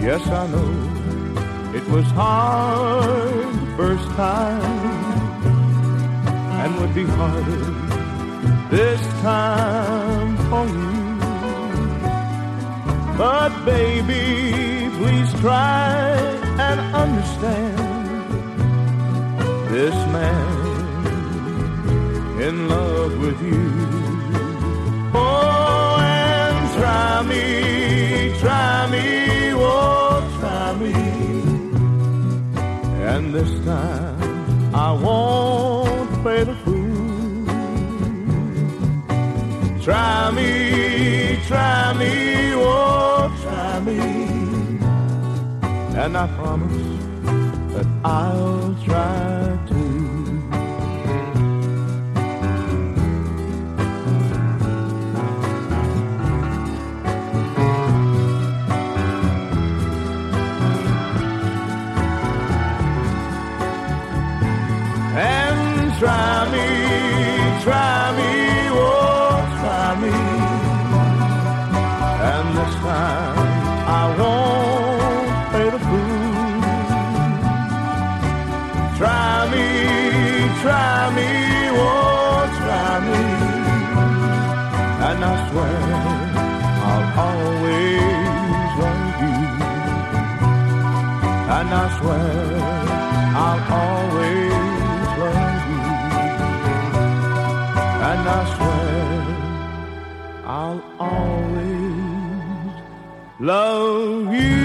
Yes, I know it was hard the first time and would be harder this time for you. But baby, please try and understand this man in love with you. Oh, and try me, oh, try me. And this time I won't play the fool. Try me, oh, try me. And I promise that I'll try to. Try me, oh, try me. And this time I won't play the fool. Try me, oh, try me. And I swear I'll always love you. And I swear I'll always love you. And I swear I'll always love you.